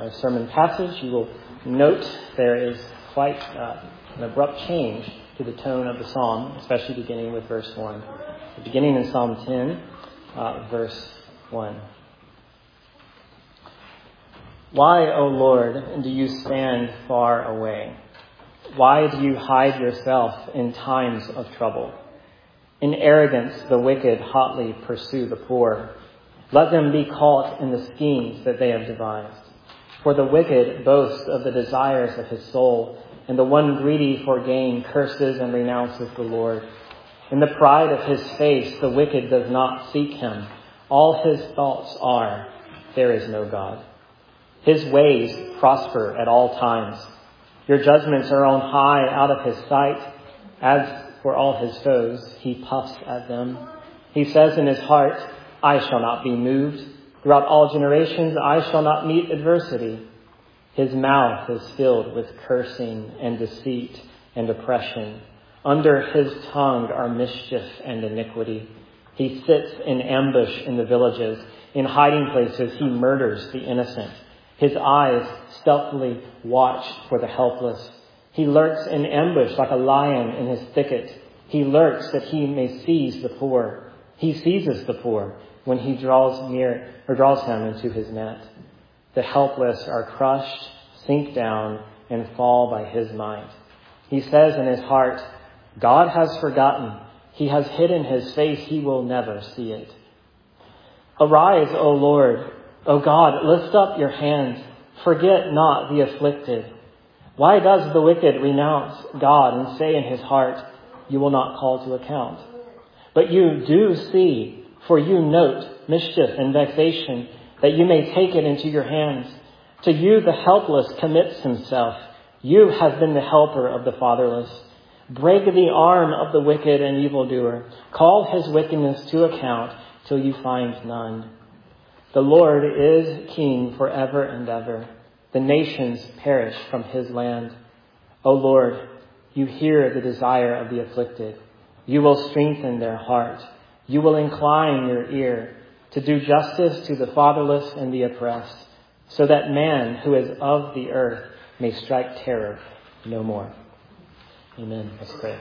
our sermon passage, you will note there is quite an abrupt change to the tone of the psalm, especially beginning with verse 1. So beginning in Psalm 10, verse 1. Why, O Lord, do you stand far away? Why do you hide yourself in times of trouble? In arrogance, the wicked hotly pursue the poor. Let them be caught in the schemes that they have devised. For the wicked boasts of the desires of his soul, and the one greedy for gain curses and renounces the Lord. In the pride of his face, the wicked does not seek him. All his thoughts are, there is no God. His ways prosper at all times. Your judgments are on high out of his sight. As for all his foes, he puffs at them. He says in his heart, I shall not be moved. Throughout all generations, I shall not meet adversity. His mouth is filled with cursing and deceit and oppression. Under his tongue are mischief and iniquity. He sits in ambush in the villages. In hiding places, he murders the innocent. His eyes stealthily watch for the helpless. He lurks in ambush like a lion in his thicket. He lurks that he may seize the poor. He seizes the poor when he draws him into his net. The helpless are crushed, sink down, and fall by his might. He says in his heart, God has forgotten. He has hidden his face. He will never see it. Arise, O Lord. O God, lift up your hand. Forget not the afflicted. Why does the wicked renounce God and say in his heart, you will not call to account? But you do see, for you note mischief and vexation, that you may take it into your hands. To you the helpless commits himself. You have been the helper of the fatherless. Break the arm of the wicked and evildoer. Call his wickedness to account till you find none. The Lord is king forever and ever. The nations perish from his land. O Lord, you hear the desire of the afflicted. You will strengthen their heart. You will incline your ear to do justice to the fatherless and the oppressed, so that man who is of the earth may strike terror no more. Amen. Let's pray.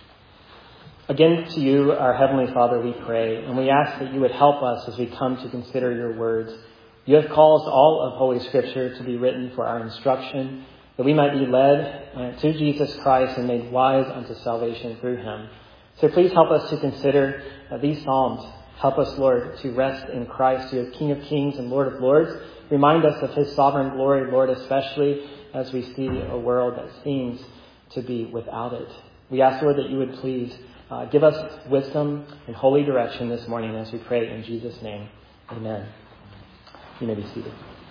Again, to you, our Heavenly Father, we pray, and we ask that you would help us as we come to consider your words. You have caused all of Holy Scripture to be written for our instruction, that we might be led to Jesus Christ and made wise unto salvation through him. So please help us to consider these Psalms. Help us, Lord, to rest in Christ, who is King of Kings and Lord of Lords. Remind us of his sovereign glory, Lord, especially as we see a world that seems to be without it. We ask, Lord, that you would please give us wisdom and holy direction this morning as we pray in Jesus' name. Amen. You may be seated.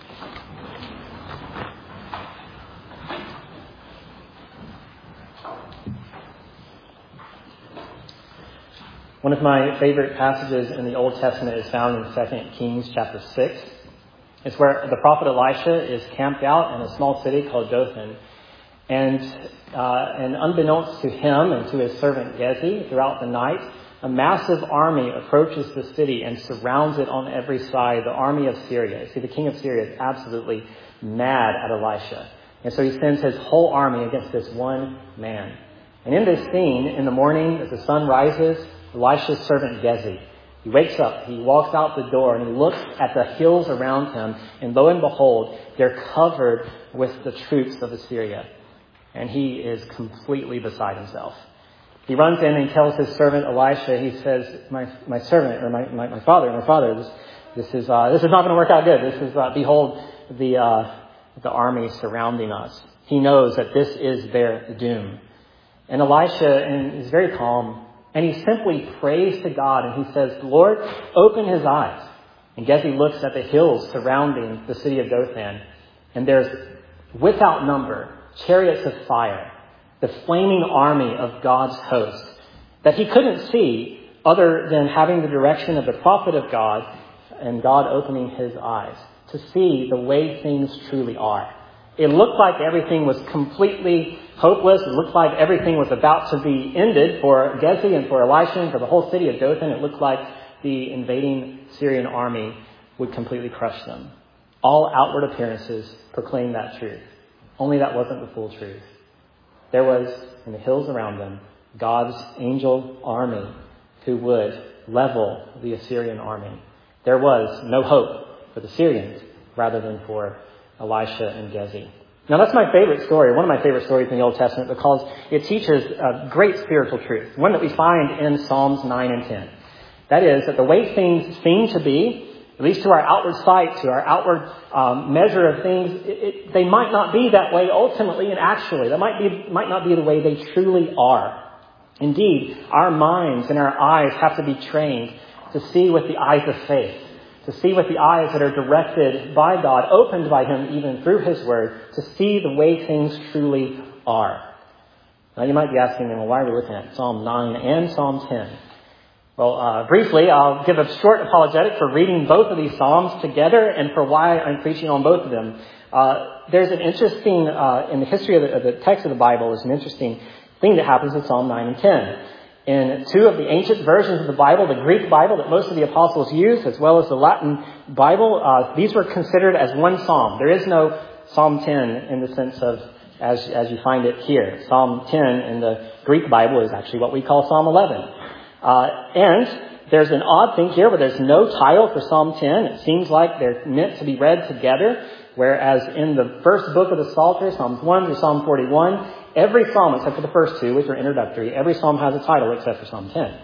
One of my favorite passages in the Old Testament is found in 2 Kings chapter 6. It's where the prophet Elisha is camped out in a small city called Dothan. And unbeknownst to him and to his servant Gehazi, throughout the night, a massive army approaches the city and surrounds it on every side, the army of Syria. See, the king of Syria is absolutely mad at Elisha. And so he sends his whole army against this one man. And in this scene, in the morning, as the sun rises, Elisha's servant Gehazi, he wakes up, he walks out the door, and he looks at the hills around him, and lo and behold, they're covered with the troops of Assyria. And he is completely beside himself. He runs in and tells his servant Elisha, he says, my servant, or my father, this is not going to work out good. This is, behold, the army surrounding us. He knows that this is their doom. And Elisha is very calm, and he simply prays to God, and he says, Lord, open his eyes. And Gehazi looks at the hills surrounding the city of Dothan, and there's, without number, chariots of fire, the flaming army of God's host, that he couldn't see other than having the direction of the prophet of God and God opening his eyes to see the way things truly are. It looked like everything was completely hopeless. It looked like everything was about to be ended for Gehazi and for Elisha and for the whole city of Dothan. It looked like the invading Syrian army would completely crush them. All outward appearances proclaim that truth. Only that wasn't the full truth. There was, in the hills around them, God's angel army who would level the Assyrian army. There was no hope for the Syrians rather than for Elisha and Gezi. Now that's my favorite story, one of my favorite stories in the Old Testament, because it teaches a great spiritual truth, one that we find in Psalms 9 and 10. That is, that the way things seem to be, at least to our outward sight, to our outward measure of things, they might not be that way ultimately and actually. That might not be the way they truly are. Indeed, our minds and our eyes have to be trained to see with the eyes of faith, to see with the eyes that are directed by God, opened by Him even through His Word, to see the way things truly are. Now you might be asking me, well, why are we looking at Psalm 9 and Psalm 10? Well, briefly, I'll give a short apologetic for reading both of these Psalms together and for why I'm preaching on both of them. There's an interesting, in the history of the text of the Bible, there's an interesting thing that happens in Psalm 9 and 10. In two of the ancient versions of the Bible, the Greek Bible that most of the apostles used, as well as the Latin Bible, these were considered as one psalm. There is no Psalm 10 in the sense of as you find it here. Psalm 10 in the Greek Bible is actually what we call Psalm 11. And there's an odd thing here where there's no title for Psalm 10. It seems like they're meant to be read together, whereas in the first book of the Psalter, Psalms 1 through Psalm 41, every psalm, except for the first two, which are introductory, every psalm has a title except for Psalm 10.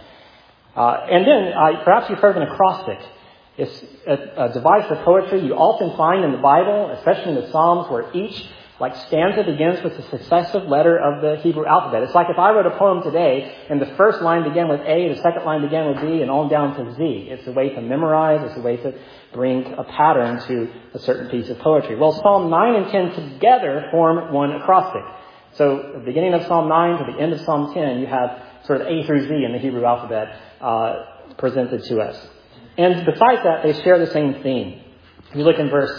And then, perhaps you've heard of an acrostic. It's a device of poetry you often find in the Bible, especially in the Psalms, where each stanza begins with the successive letter of the Hebrew alphabet. It's like if I wrote a poem today, and the first line began with A, the second line began with B, and on down to Z. It's a way to memorize, it's a way to bring a pattern to a certain piece of poetry. Well, Psalm 9 and 10 together form one acrostic. So, at the beginning of Psalm 9 to the end of Psalm 10, you have sort of A through Z in the Hebrew alphabet presented to us. And besides that, they share the same theme. If you look in verse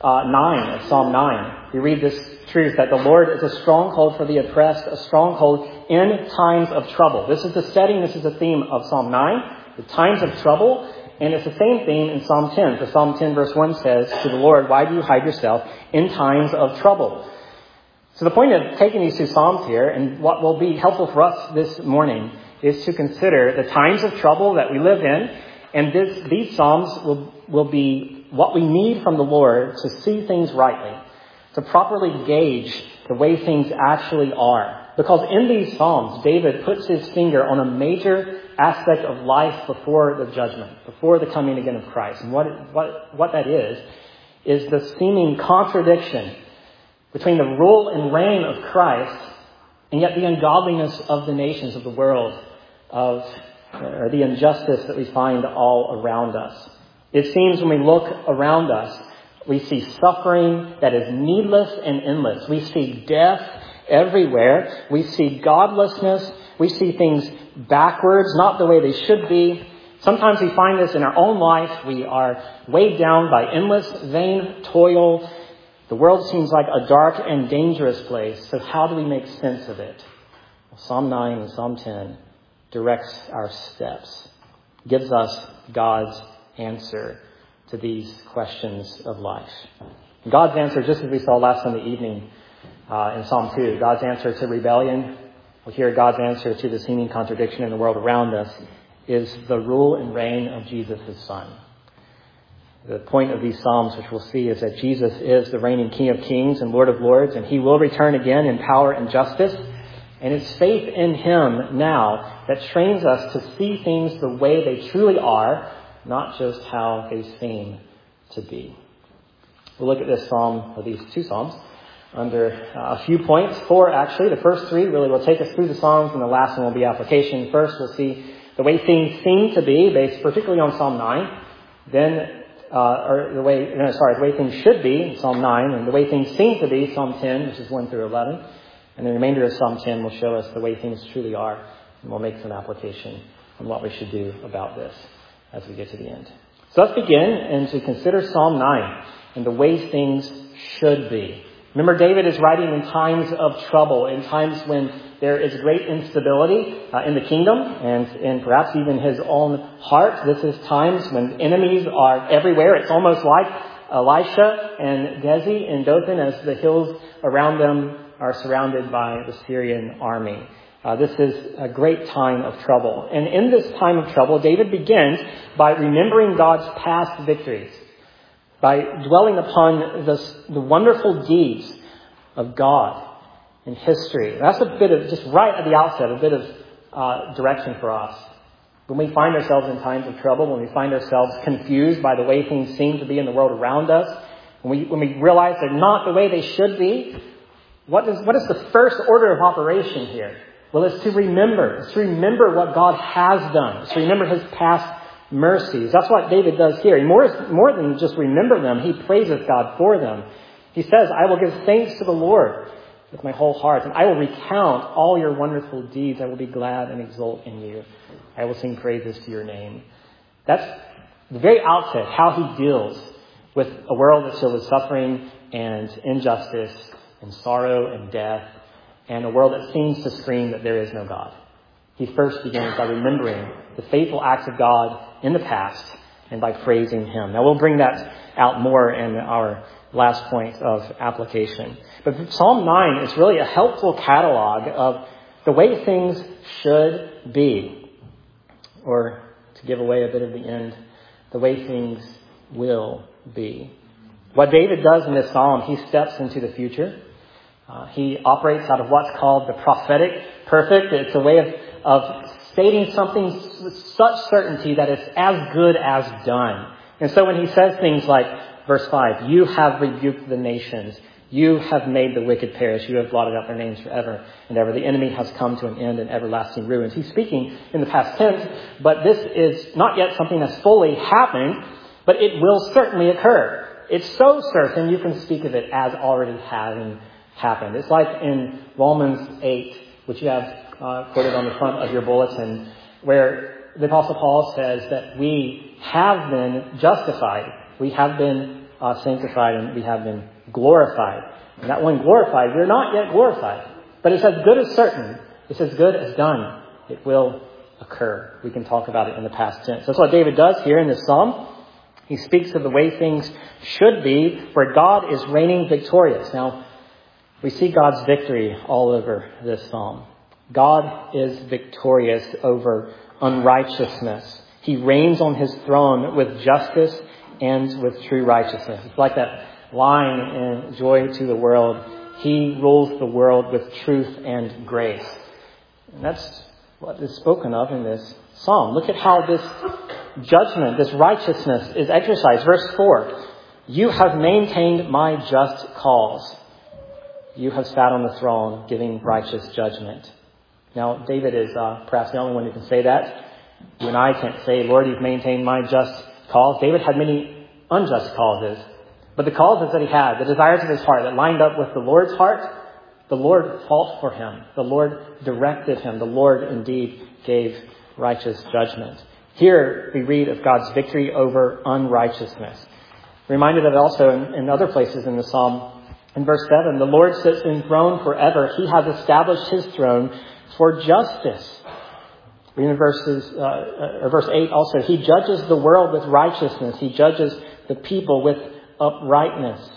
9 of Psalm 9, we read this truth that the Lord is a stronghold for the oppressed, a stronghold in times of trouble. This is the setting, this is the theme of Psalm 9, the times of trouble. And it's the same theme in Psalm 10. So Psalm 10 verse 1 says, to the Lord, why do you hide yourself in times of trouble? So the point of taking these two Psalms here, and what will be helpful for us this morning, is to consider the times of trouble that we live in. And these Psalms will be what we need from the Lord to see things rightly, to properly gauge the way things actually are. Because in these Psalms, David puts his finger on a major aspect of life before the judgment, before the coming again of Christ. And what that is the seeming contradiction between the rule and reign of Christ and yet the ungodliness of the nations of the world, or the injustice that we find all around us. It seems when we look around us, we see suffering that is needless and endless. We see death everywhere. We see godlessness. We see things backwards, not the way they should be. Sometimes we find this in our own life. We are weighed down by endless, vain toil. The world seems like a dark and dangerous place. So how do we make sense of it? Well, Psalm 9 and Psalm 10 directs our steps, gives us God's answer to these questions of life. God's answer, just as we saw last Sunday evening in Psalm 2, God's answer to rebellion, we hear God's answer to the seeming contradiction in the world around us, is the rule and reign of Jesus, his Son. The point of these Psalms, which we'll see, is that Jesus is the reigning King of Kings and Lord of Lords, and he will return again in power and justice. And it's faith in him now that trains us to see things the way they truly are, not just how they seem to be. We'll look at this psalm, or these two Psalms, under a few points. 4, actually. The first 3 really will take us through the Psalms, and the last one will be application. First, we'll see the way things seem to be, based particularly on Psalm 9. Then, the way things should be, Psalm 9, and the way things seem to be, Psalm 10, which is 1 through 11. And the remainder of Psalm 10 will show us the way things truly are, and we'll make some application on what we should do about this as we get to the end. So let's begin and to consider Psalm 9 and the way things should be. Remember, David is writing in times of trouble, in times when there is great instability in the kingdom and perhaps even his own heart. This is times when enemies are everywhere. It's almost like Elisha and Gezi and Dothan as the hills around them are surrounded by the Syrian army. This is a great time of trouble. And in this time of trouble, David begins by remembering God's past victories, by dwelling upon the wonderful deeds of God in history. That's a bit of, just right at the outset, a bit of direction for us. When we find ourselves in times of trouble, when we find ourselves confused by the way things seem to be in the world around us, when we realize they're not the way they should be, what is the first order of operation here? Well, it's to remember. It's to remember what God has done. It's to remember his past mercies. That's what David does here. He more than just remember them, he praises God for them. He says, I will give thanks to the Lord with my whole heart, and I will recount all your wonderful deeds. I will be glad and exult in you. I will sing praises to your name. That's the very outset, how he deals with a world that's filled with suffering and injustice and sorrow and death, and a world that seems to scream that there is no God. He first begins by remembering the faithful acts of God in the past and by praising him. Now, we'll bring that out more in our last point of application. But Psalm 9 is really a helpful catalog of the way things should be. Or, to give away a bit of the end, the way things will be. What David does in this psalm, he steps into the future. He operates out of what's called the prophetic perfect. It's a way of stating something with such certainty that it's as good as done. And so when he says things like, verse 5, you have rebuked the nations. You have made the wicked perish. You have blotted out their names forever and ever. The enemy has come to an end in everlasting ruins. He's speaking in the past tense, but this is not yet something that's fully happened, but it will certainly occur. It's so certain you can speak of it as already having happened. It's like in Romans 8, which you have quoted on the front of your bulletin, where the Apostle Paul says that we have been justified, we have been sanctified, and we have been glorified. And that one glorified, we're not yet glorified. But it's as good as certain. It's as good as done. It will occur. We can talk about it in the past tense. That's what David does here in this psalm. He speaks of the way things should be, where God is reigning victorious. Now, we see God's victory all over this psalm. God is victorious over unrighteousness. He reigns on his throne with justice and with true righteousness. It's like that line in Joy to the World. He rules the world with truth and grace. And that's what is spoken of in this psalm. Look at how this judgment, this righteousness is exercised. Verse 4, you have maintained my just cause. You have sat on the throne giving righteous judgment. Now, David is perhaps the only one who can say that. You and I can't say, Lord, you've maintained my just cause. David had many unjust causes. But the causes that he had, the desires of his heart that lined up with the Lord's heart, the Lord fought for him. The Lord directed him. The Lord indeed gave righteous judgment. Here we read of God's victory over unrighteousness. Reminded of it also in other places in the psalm. In verse 7, the Lord sits enthroned forever. He has established his throne for justice. In verse 8 also, he judges the world with righteousness. He judges the people with uprightness.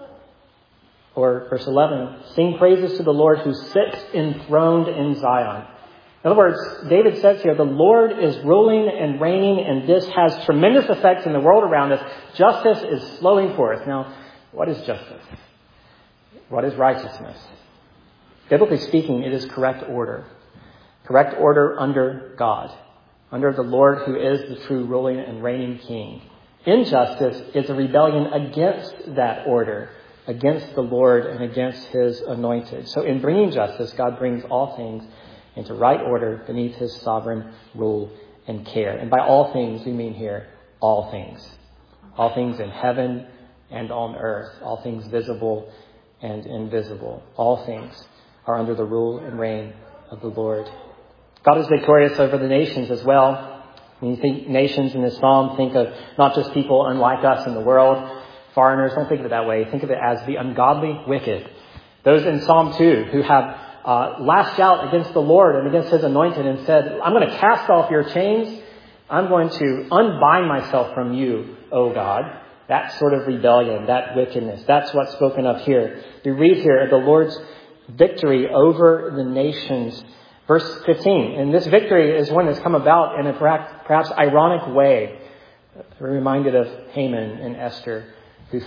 Or verse 11, sing praises to the Lord who sits enthroned in Zion. In other words, David says here, the Lord is ruling and reigning, and this has tremendous effects in the world around us. Justice is flowing forth. Now, what is justice? What is righteousness? Biblically speaking, it is correct order. Correct order under God, under the Lord who is the true ruling and reigning King. Injustice is a rebellion against that order, against the Lord and against his anointed. So in bringing justice, God brings all things into right order beneath his sovereign rule and care. And by all things, we mean here all things. All things in heaven and on earth. All things visible and invisible. All things are under the rule and reign of the Lord. God is victorious over the nations as well. When you think nations in this psalm, think of not just people unlike us in the world, foreigners. Don't think of it that way. Think of it as the ungodly wicked. Those in Psalm 2 who have lashed out against the Lord and against his anointed and said, I'm going to cast off your chains. I'm going to unbind myself from you, O God. That sort of rebellion, that wickedness, that's what's spoken of here. We read here of the Lord's victory over the nations. Verse 15, and this victory is one that's come about in a perhaps ironic way. We're reminded of Haman and Esther, who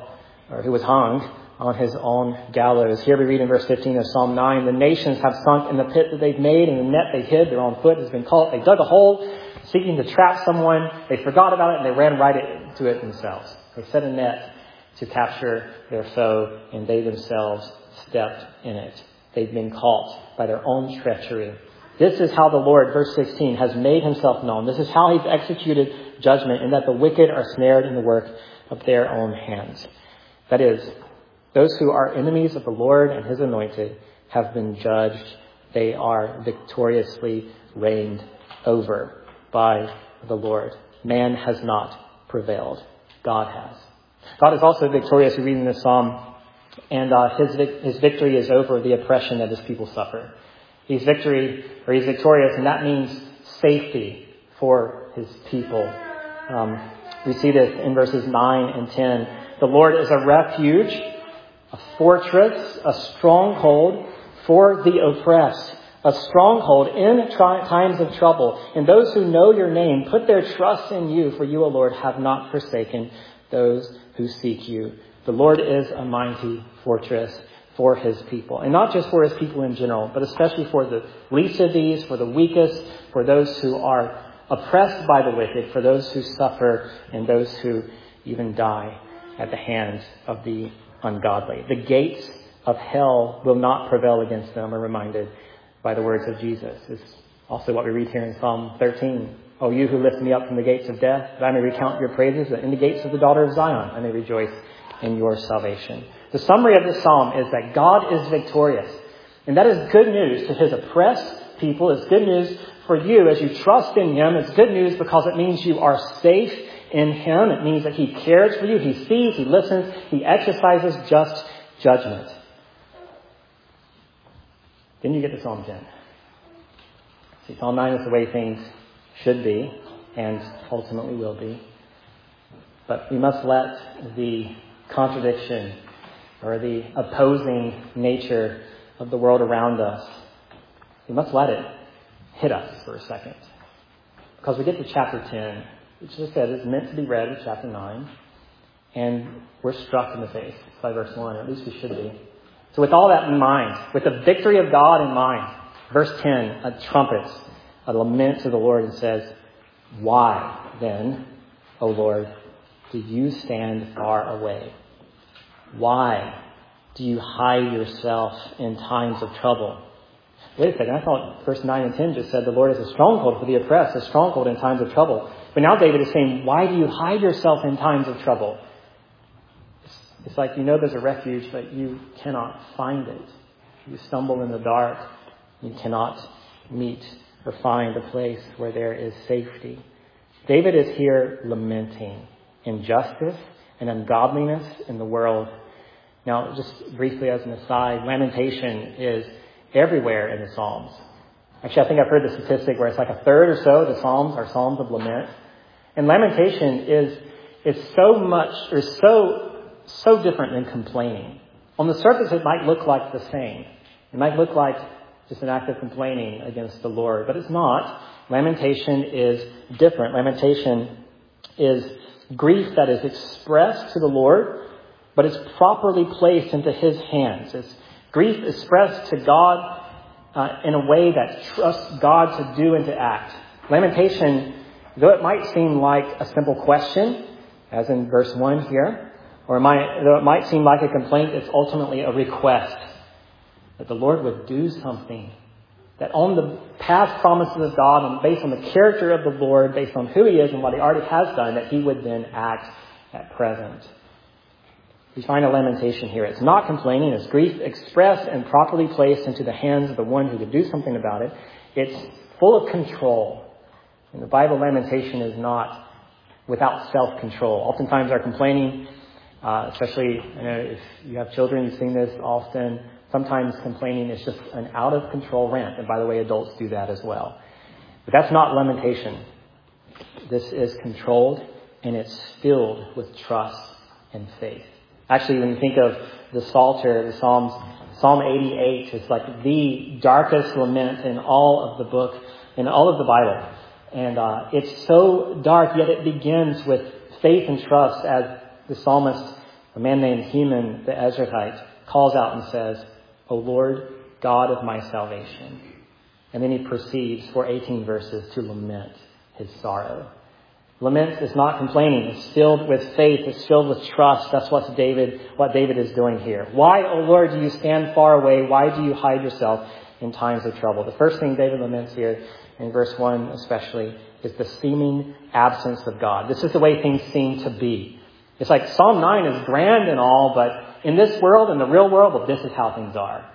was hung on his own gallows. Here we read in verse 15 of Psalm 9, the nations have sunk in the pit that they've made, and the net they hid, their own foot has been caught. They dug a hole, seeking to trap someone. They forgot about it, and they ran right into it themselves. They set a net to capture their foe, and they themselves stepped in it. They've been caught by their own treachery. This is how the Lord, verse 16, has made himself known. This is how he's executed judgment, in that the wicked are snared in the work of their own hands. That is, those who are enemies of the Lord and his anointed have been judged. They are victoriously reigned over by the Lord. Man has not prevailed. God has. God is also victorious. We read in this psalm, and his victory is over the oppression that his people suffer. He's victorious, and that means safety for his people. We see this in verses 9 and 10. The Lord is a refuge, a fortress, a stronghold for the oppressed, a stronghold in times of trouble. And those who know your name put their trust in you, for you, O Lord, have not forsaken those who seek you. The Lord is a mighty fortress for his people. And not just for his people in general, but especially for the least of these, for the weakest, for those who are oppressed by the wicked, for those who suffer, and those who even die at the hands of the ungodly. The gates of hell will not prevail against them, we're reminded by the words of Jesus. It's also what we read here in Psalm 13. O you who lift me up from the gates of death, that I may recount your praises, and in the gates of the daughter of Zion I may rejoice in your salvation. The summary of this psalm is that God is victorious. And that is good news to his oppressed people. It's good news for you as you trust in him. It's good news because it means you are safe in him. It means that he cares for you. He sees, he listens, he exercises just judgment. Then you get to Psalm 10. See, Psalm 9 is the way things should be and ultimately will be. But we must let the contradiction or the opposing nature of the world around us, we must let it hit us for a second. Because we get to chapter 10, which as I said is meant to be read with chapter 9, and we're struck in the face by verse 1, or at least we should be. So with all that in mind, with the victory of God in mind, verse 10 trumpets a lament to the Lord and says, why then, O Lord, do you stand far away? Why do you hide yourself in times of trouble? Wait a second, I thought verse 9 and 10 just said the Lord is a stronghold for the oppressed, a stronghold in times of trouble. But now David is saying, why do you hide yourself in times of trouble? It's like you know there's a refuge, but you cannot find it. You stumble in the dark. You cannot meet or find a place where there is safety. David is here lamenting injustice and ungodliness in the world. Now, just briefly as an aside, lamentation is everywhere in the Psalms. Actually, I think I've heard the statistic where it's like a third or so of the Psalms are Psalms of lament. And lamentation is so much, or so different than complaining. On the surface, it might look like the same. It might look like just an act of complaining against the Lord, but it's not. Lamentation is different. Lamentation is grief that is expressed to the Lord, but it's properly placed into his hands. It's grief expressed to God in a way that trusts God to do and to act. Lamentation, though it might seem like a simple question, as in verse 1 here, or though it might seem like a complaint, it's ultimately a request that the Lord would do something, that on the past promises of God and based on the character of the Lord, based on who he is and what he already has done, that he would then act at present. We find a lamentation here. It's not complaining. It's grief expressed and properly placed into the hands of the one who could do something about it. It's full of control. In the Bible, lamentation is not without self-control. Oftentimes our complaining, especially if you have children, you've seen this often. Sometimes complaining is just an out-of-control rant. And by the way, adults do that as well. But that's not lamentation. This is controlled and it's filled with trust and faith. Actually, when you think of the Psalter, the Psalms, Psalm 88 is like the darkest lament in all of the book, in all of the Bible. And it's so dark, yet it begins with faith and trust as the psalmist, a man named Heman the Ezrahite, calls out and says, "O Lord, God of my salvation." And then he proceeds for 18 verses to lament his sorrow. Lament is not complaining. It's filled with faith. It's filled with trust. That's what David is doing here. Why, O Lord, do you stand far away? Why do you hide yourself in times of trouble? The first thing David laments here, in verse 1 especially, is the seeming absence of God. This is the way things seem to be. It's like Psalm 9 is grand and all, but in this world, in the real world, well, this is how things are.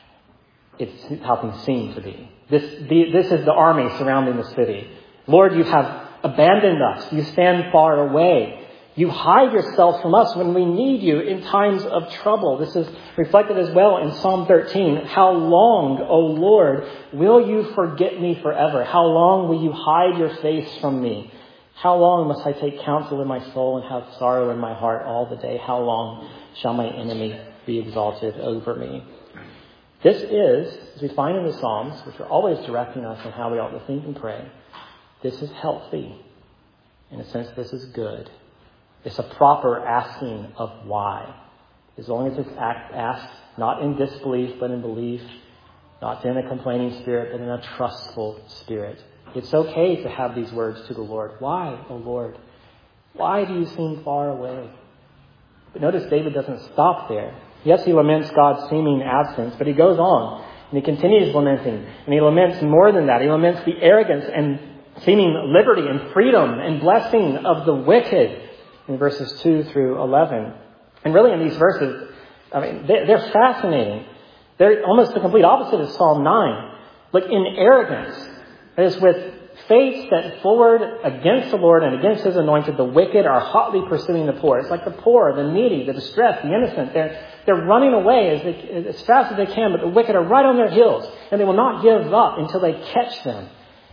It's how things seem to be. This is the army surrounding the city. Lord, you have abandoned us. You stand far away. You hide yourself from us when we need you in times of trouble. This is reflected as well in Psalm 13. How long, O Lord, will you forget me forever? How long will you hide your face from me? How long must I take counsel in my soul and have sorrow in my heart all the day? How long shall my enemy be exalted over me? This is, as we find in the Psalms, which are always directing us on how we ought to think and pray, this is healthy. In a sense, this is good. It's a proper asking of why. As long as it's asked not in disbelief, but in belief, not in a complaining spirit, but in a trustful spirit. It's okay to have these words to the Lord. Why, O Lord? Why do you seem far away? But notice David doesn't stop there. Yes, he laments God's seeming absence, but he goes on and he continues lamenting. And he laments more than that. He laments the arrogance and seeming liberty and freedom and blessing of the wicked in verses 2 through 11. And really in these verses, they're fascinating. They're almost the complete opposite of Psalm 9. Like in arrogance, that is with face set forward against the Lord and against his anointed, the wicked are hotly pursuing the poor. It's like the poor, the needy, the distressed, the innocent. They're running away as fast as they can, but the wicked are right on their heels, and they will not give up until they catch them.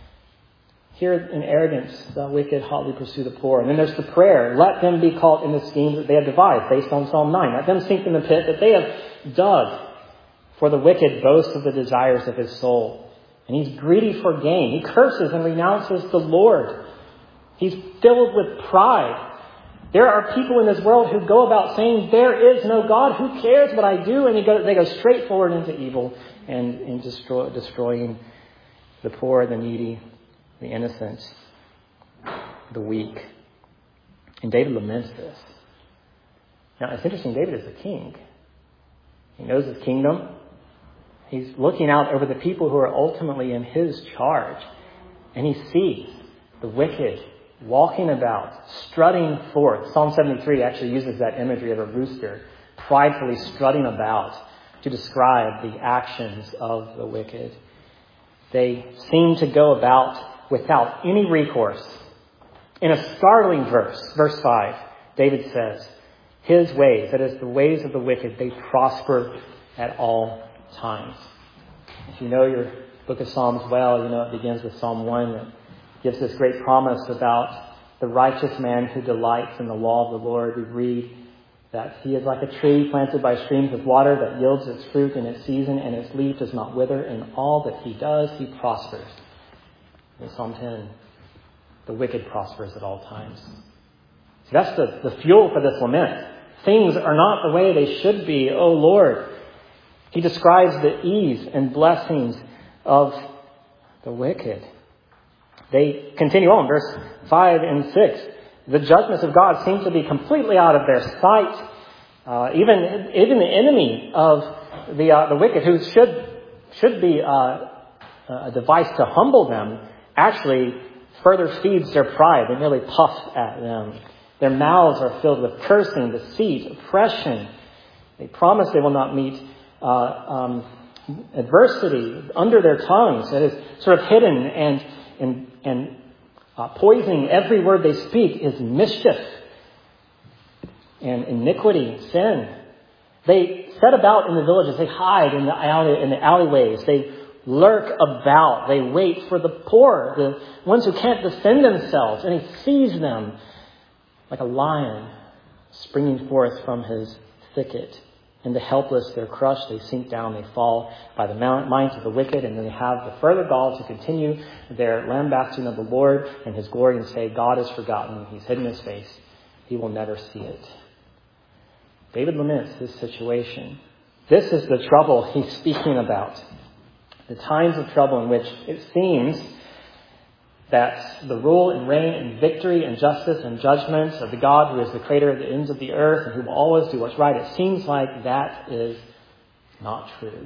Here in arrogance, the wicked hotly pursue the poor. And then there's the prayer. Let them be caught in the schemes that they have devised, based on Psalm 9. Let them sink in the pit that they have dug. For the wicked boasts of the desires of his soul. And he's greedy for gain. He curses and renounces the Lord. He's filled with pride. There are people in this world who go about saying, there is no God. Who cares what I do? And they go straight forward into evil and destroying the poor, the needy, the innocent, the weak. And David laments this. Now, it's interesting. David is a king. He knows his kingdom. He's looking out over the people who are ultimately in his charge. And he sees the wicked walking about, strutting forth. Psalm 73 actually uses that imagery of a rooster pridefully strutting about to describe the actions of the wicked. They seem to go about without any recourse. In a startling verse 5, David says, his ways, that is the ways of the wicked, they prosper at all times. If you know your book of Psalms well, you know it begins with Psalm 1 that gives this great promise about the righteous man who delights in the law of the Lord. We read that he is like a tree planted by streams of water that yields its fruit in its season, and its leaf does not wither. In all that he does, he prospers. In Psalm 10, the wicked prospers at all times. So that's the fuel for this lament. Things are not the way they should be, O Lord. He describes the ease and blessings of the wicked. They continue on, verse 5 and 6. The judgments of God seem to be completely out of their sight. Even the enemy of the wicked, who should be a device to humble them, actually further feeds their pride. They merely puff at them. Their mouths are filled with cursing, deceit, oppression. They promise they will not meet adversity under their tongues. That is sort of hidden and poisoning every word they speak is mischief and iniquity, sin. They set about in the villages. They hide in the alleyways. They lurk about. They wait for the poor, the ones who can't defend themselves. And he sees them like a lion springing forth from his thicket. And the helpless, they're crushed, they sink down, they fall by the minds of the wicked, and then they have the further gall to continue their lambasting of the Lord and his glory and say, God has forgotten, he's hidden his face, he will never see it. David laments this situation. This is the trouble he's speaking about. The times of trouble in which it seems that the rule and reign and victory and justice and judgment of the God who is the creator of the ends of the earth and who will always do what's right, it seems like that is not true.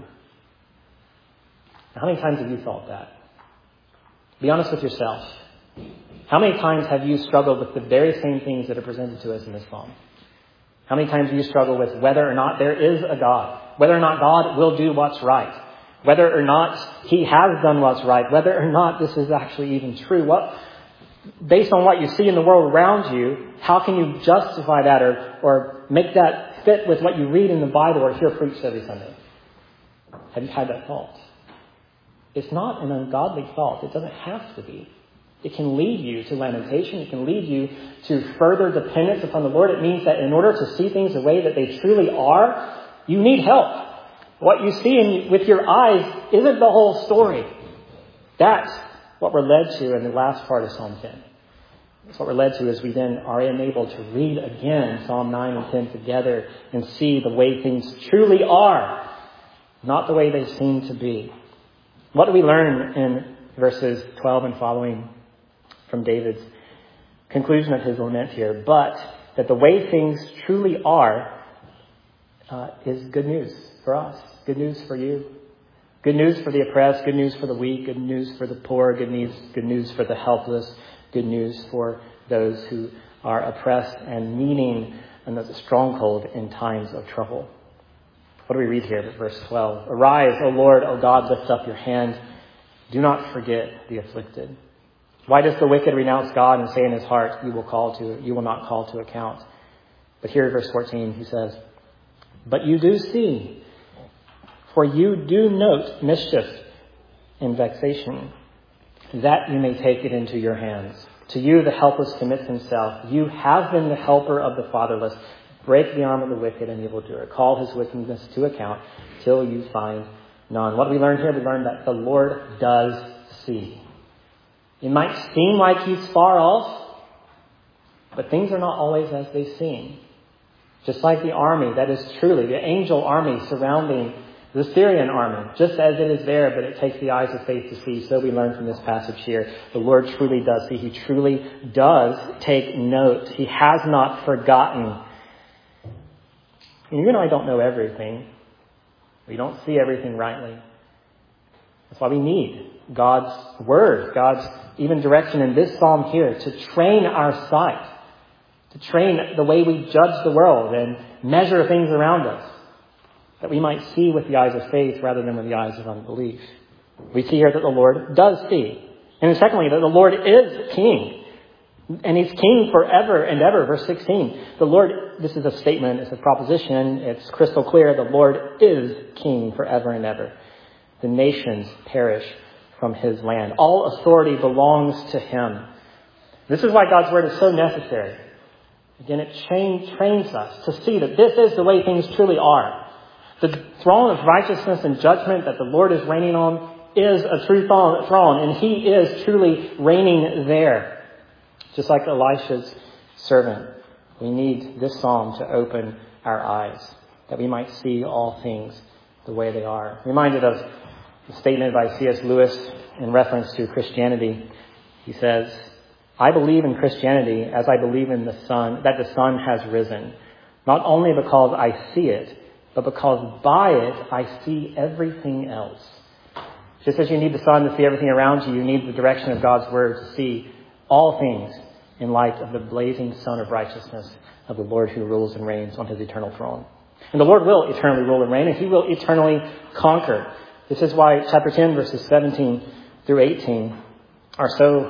How many times have you thought that? Be honest with yourself. How many times have you struggled with the very same things that are presented to us in this psalm? How many times do you struggle with whether or not there is a God? Whether or not God will do what's right? Whether or not he has done what's right, whether or not this is actually even true. Based on what you see in the world around you, how can you justify that or make that fit with what you read in the Bible or hear preached every Sunday? Have you had that thought? It's not an ungodly thought. It doesn't have to be. It can lead you to lamentation. It can lead you to further dependence upon the Lord. It means that in order to see things the way that they truly are, you need help. What you see with your eyes isn't the whole story. That's what we're led to in the last part of Psalm 10. That's what we're led to as we then are enabled to read again Psalm 9 and 10 together and see the way things truly are, not the way they seem to be. What do we learn in verses 12 and following from David's conclusion of his lament here? But that the way things truly are is good news for us. Good news for you. Good news for the oppressed. Good news for the weak. Good news for the poor. Good news for the helpless. Good news for those who are oppressed and needing a stronghold in times of trouble. What do we read here at verse 12? Arise, O Lord, O God, lift up your hand. Do not forget the afflicted. Why does the wicked renounce God and say in his heart, you will not call to account? But here in verse 14, he says, but you do see, for you do note mischief and vexation, that you may take it into your hands. To you the helpless commits himself. You have been the helper of the fatherless. Break the arm of the wicked and evildoer. Call his wickedness to account till you find none. What do we learn here? We learn that the Lord does see. It might seem like he's far off, but things are not always as they seem. Just like the army, that is truly the angel army surrounding the Syrian army, just as it is there, but it takes the eyes of faith to see. So we learn from this passage here, the Lord truly does see. He truly does take note. He has not forgotten. And you and I don't know everything. We don't see everything rightly. That's why we need God's word, God's even direction in this psalm here to train our sight, to train the way we judge the world and measure things around us, that we might see with the eyes of faith rather than with the eyes of unbelief. We see here that the Lord does see. And secondly, that the Lord is king. And he's king forever and ever. Verse 16. The Lord, this is a statement, it's a proposition, it's crystal clear. The Lord is king forever and ever. The nations perish from his land. All authority belongs to him. This is why God's word is so necessary. Again, it trains us to see that this is the way things truly are. The throne of righteousness and judgment that the Lord is reigning on is a true throne, and he is truly reigning there. Just like Elisha's servant, we need this psalm to open our eyes, that we might see all things the way they are. I'm reminded of a statement by C.S. Lewis in reference to Christianity. He says, I believe in Christianity as I believe in the sun, that the sun has risen, not only because I see it, but because by it I see everything else. Just as you need the sun to see everything around you, you need the direction of God's word to see all things in light of the blazing sun of righteousness of the Lord who rules and reigns on his eternal throne. And the Lord will eternally rule and reign, and he will eternally conquer. This is why chapter 10, verses 17 through 18 are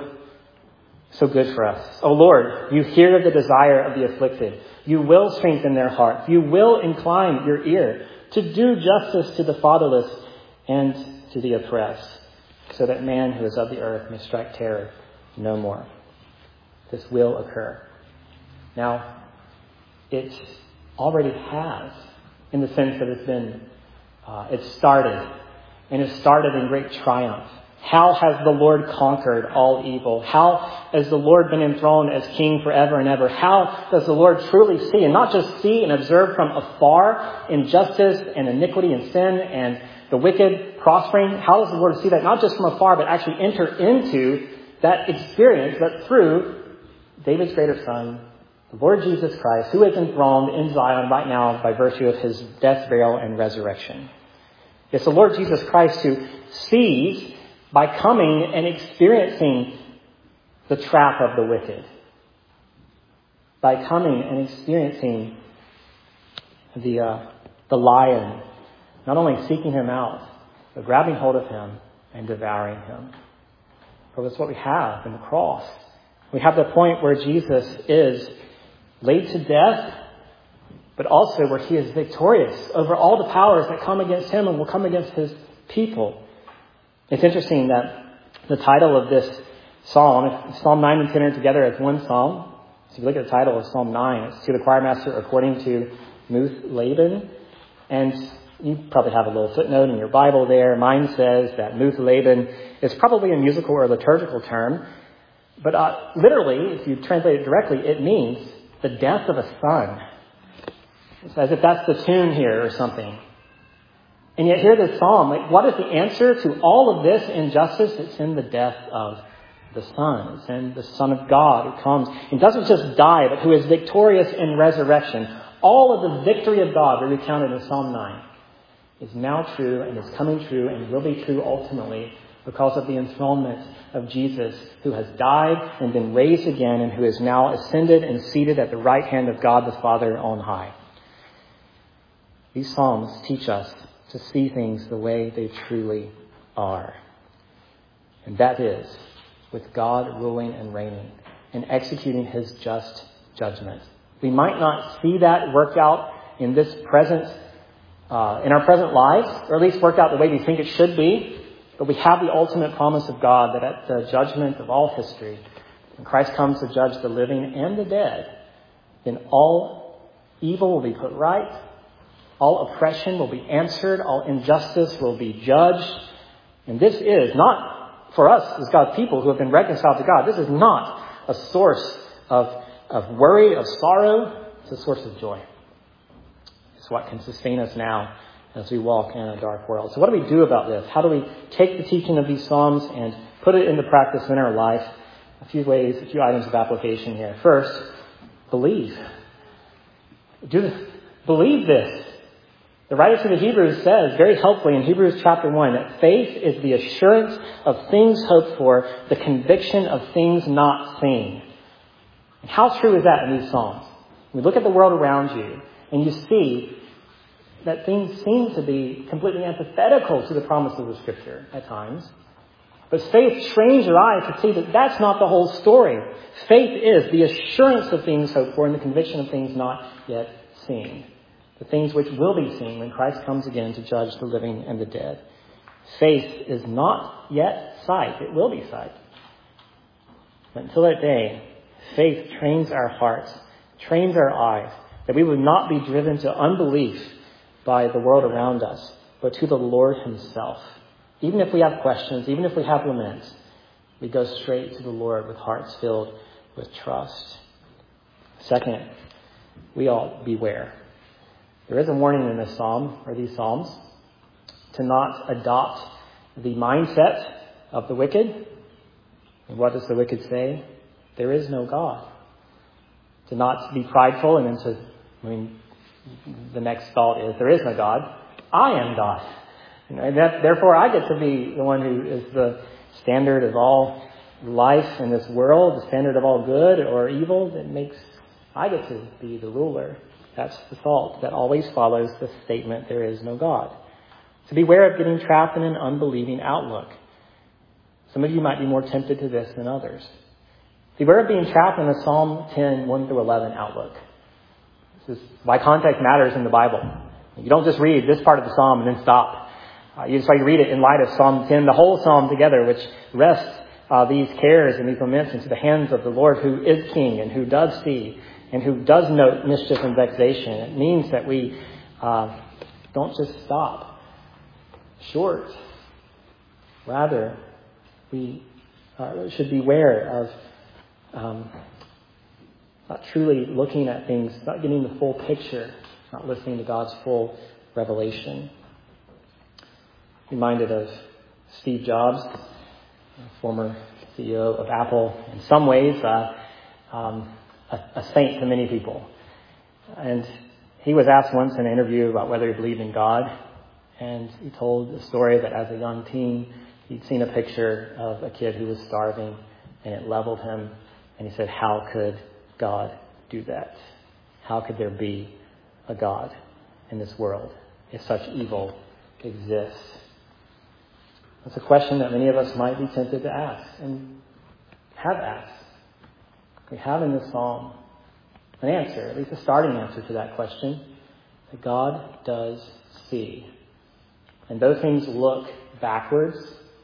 so good for us. O Lord, you hear the desire of the afflicted. You will strengthen their heart. You will incline your ear to do justice to the fatherless and to the oppressed, so that man who is of the earth may strike terror no more. This will occur. Now, it already has, in the sense that it started, and it started in great triumph. How has the Lord conquered all evil? How has the Lord been enthroned as King forever and ever? How does the Lord truly see, and not just see and observe from afar, injustice and iniquity and sin and the wicked prospering? How does the Lord see that not just from afar, but actually enter into that experience that through David's greater son, the Lord Jesus Christ, who is enthroned in Zion right now by virtue of his death, burial, and resurrection. It's the Lord Jesus Christ who sees by coming and experiencing the trap of the wicked. By coming and experiencing the lion, not only seeking him out, but grabbing hold of him and devouring him. For that's what we have in the cross. We have the point where Jesus is laid to death, but also where he is victorious over all the powers that come against him and will come against his people. It's interesting that the title of this psalm, Psalm 9 and 10 are together as one psalm. So if you look at the title of Psalm 9, it's to the choir master according to Muth Laban. And you probably have a little footnote in your Bible there. Mine says that Muth Laban is probably a musical or liturgical term. But literally, if you translate it directly, it means the death of a son. It's as if that's the tune here or something. And yet here this psalm, what is the answer to all of this injustice? It's in the death of the Son. It's in the Son of God who comes and doesn't just die, but who is victorious in resurrection. All of the victory of God we recounted in Psalm 9 is now true and is coming true and will be true ultimately because of the enthronement of Jesus, who has died and been raised again and who is now ascended and seated at the right hand of God the Father on high. These psalms teach us to see things the way they truly are. And that is with God ruling and reigning and executing his just judgment. We might not see that worked out in this present, in our present lives, or at least worked out the way we think it should be. But we have the ultimate promise of God that at the judgment of all history, when Christ comes to judge the living and the dead, then all evil will be put right. All oppression will be answered. All injustice will be judged. And this is not, for us as God's people who have been reconciled to God, this is not a source of worry, of sorrow. It's a source of joy. It's what can sustain us now as we walk in a dark world. So what do we do about this? How do we take the teaching of these Psalms and put it into practice in our life? A few ways, a few items of application here. First, believe. Believe this. The writer to the Hebrews says very helpfully in Hebrews chapter 1 that faith is the assurance of things hoped for, the conviction of things not seen. And how true is that in these Psalms? We look at the world around you and you see that things seem to be completely antithetical to the promise of the Scripture at times. But faith trains your eyes to see that that's not the whole story. Faith is the assurance of things hoped for and the conviction of things not yet seen. The things which will be seen when Christ comes again to judge the living and the dead. Faith is not yet sight. It will be sight. But until that day, faith trains our hearts, trains our eyes, that we would not be driven to unbelief by the world around us, but to the Lord himself. Even if we have questions, even if we have laments, we go straight to the Lord with hearts filled with trust. Second, we all beware. There is a warning in this psalm, or these psalms, to not adopt the mindset of the wicked. And what does the wicked say? There is no God. To not be prideful and then the next thought is, there is no God. I am God. And therefore I get to be the one who is the standard of all life in this world, the standard of all good or evil. I get to be the ruler. That's the thought that always follows the statement, there is no God. So beware of getting trapped in an unbelieving outlook. Some of you might be more tempted to this than others. Beware of being trapped in a Psalm 10, 1 through 11 outlook. This is why context matters in the Bible. You don't just read this part of the Psalm and then stop. You just read it in light of Psalm 10, the whole Psalm together, which rests these cares and these laments into the hands of the Lord who is King and who does see and who does note mischief and vexation. It means that we don't just stop short. Rather, we should beware of not truly looking at things, not getting the full picture, not listening to God's full revelation. Reminded of Steve Jobs, former CEO of Apple, in some ways a saint to many people. And he was asked once in an interview about whether he believed in God, and he told the story that as a young teen, he'd seen a picture of a kid who was starving, and it leveled him, and he said, how could God do that? How could there be a God in this world if such evil exists? That's a question that many of us might be tempted to ask and have asked. We have in this psalm an answer, at least a starting answer to that question, that God does see. And though things look backwards,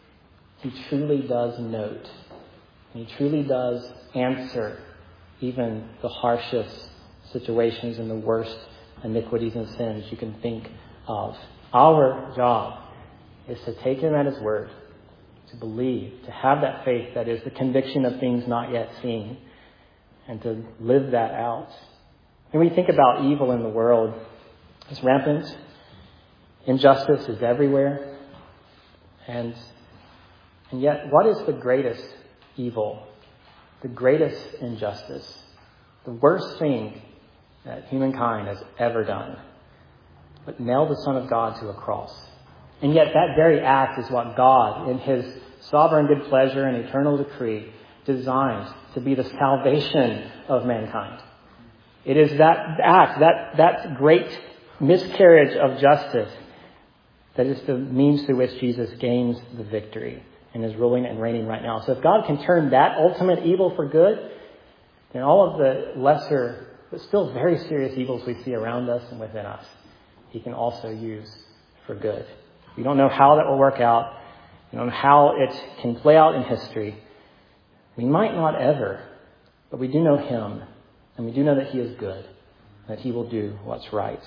He truly does note. And He truly does answer even the harshest situations and the worst iniquities and sins you can think of. Our job is to take Him at His word, to believe, to have that faith that is the conviction of things not yet seen, and to live that out. When we think about evil in the world, it's rampant. Injustice is everywhere. And yet, what is the greatest evil? The greatest injustice? The worst thing that humankind has ever done? But nail the Son of God to a cross. And yet that very act is what God, in His sovereign good pleasure and eternal decree, designed to be the salvation of mankind. It is that act, that great miscarriage of justice, that is the means through which Jesus gains the victory and is ruling and reigning right now. So if God can turn that ultimate evil for good, then all of the lesser, but still very serious evils we see around us and within us, He can also use for good. We don't know how that will work out. We don't know how it can play out in history. We might not ever, but we do know Him, and we do know that He is good, that He will do what's right.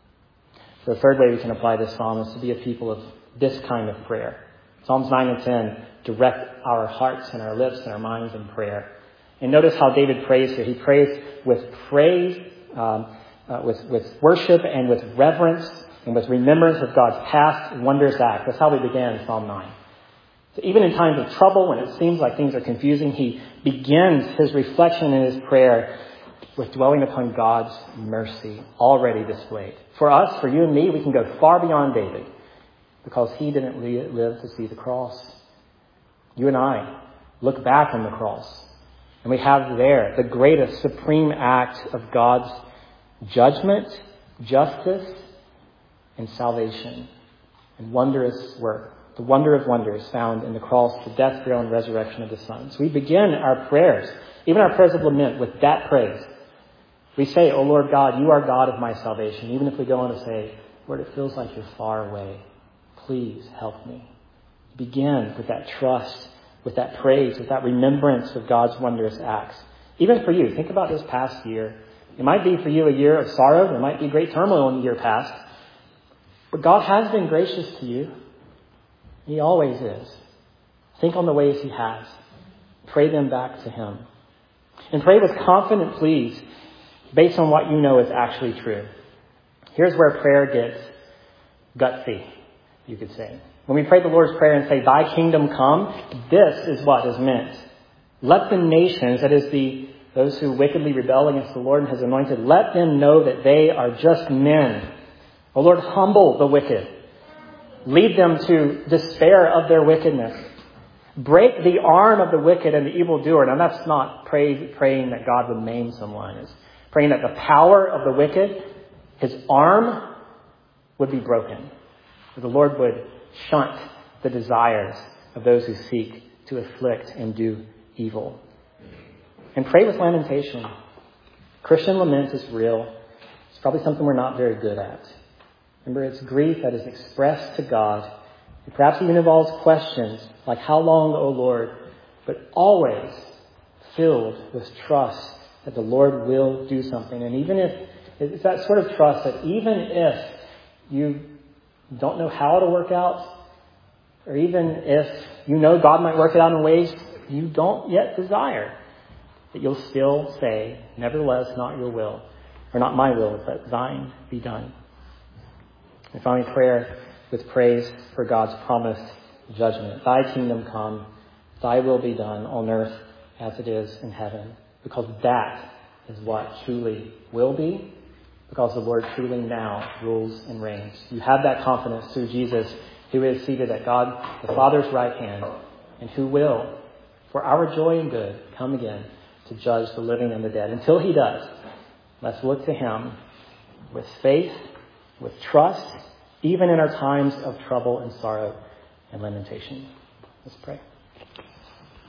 So the third way we can apply this psalm is to be a people of this kind of prayer. Psalms 9 and 10 direct our hearts and our lips and our minds in prayer. And notice how David prays here. He prays with praise, with worship and with reverence and with remembrance of God's past wondrous acts. That's how we began Psalm 9. So even in times of trouble, when it seems like things are confusing, he begins his reflection in his prayer with dwelling upon God's mercy already displayed. For us, for you and me, we can go far beyond David because he didn't live to see the cross. You and I look back on the cross, and we have there the greatest supreme act of God's judgment, justice, and salvation, and wondrous work. The wonder of wonders found in the cross, the death, burial, and resurrection of the Son. So we begin our prayers, even our prayers of lament, with that praise. We say, "O Lord God, you are God of my salvation." Even if we go on to say, "Lord, it feels like you're far away. Please help me." Begin with that trust, with that praise, with that remembrance of God's wondrous acts. Even for you, think about this past year. It might be for you a year of sorrow. There might be great turmoil in the year past. But God has been gracious to you. He always is. Think on the ways He has. Pray them back to Him. And pray with confident pleas based on what you know is actually true. Here's where prayer gets gutsy, you could say. When we pray the Lord's Prayer and say, "Thy kingdom come," this is what is meant. Let the nations, that is those who wickedly rebel against the Lord and His anointed, let them know that they are just men. O Lord, humble the wicked. Lead them to despair of their wickedness. Break the arm of the wicked and the evildoer. Now that's not praying that God would maim someone. It's praying that the power of the wicked, his arm, would be broken. That the Lord would shunt the desires of those who seek to afflict and do evil. And pray with lamentation. Christian lament is real. It's probably something we're not very good at. Remember, it's grief that is expressed to God. It perhaps even involves questions like, "How long, O Lord?" But always filled with trust that the Lord will do something. And even if it's that sort of trust that even if you don't know how it'll work out, or even if you know God might work it out in ways you don't yet desire, that you'll still say, nevertheless, not your will, or not my will, but thine be done. And finally, prayer with praise for God's promised judgment. Thy kingdom come, thy will be done on earth as it is in heaven. Because that is what truly will be. Because the Lord truly now rules and reigns. You have that confidence through Jesus, who is seated at God the Father's right hand, and who will, for our joy and good, come again to judge the living and the dead. Until he does, let's look to him with faith, with trust, even in our times of trouble and sorrow and lamentation. Let's pray.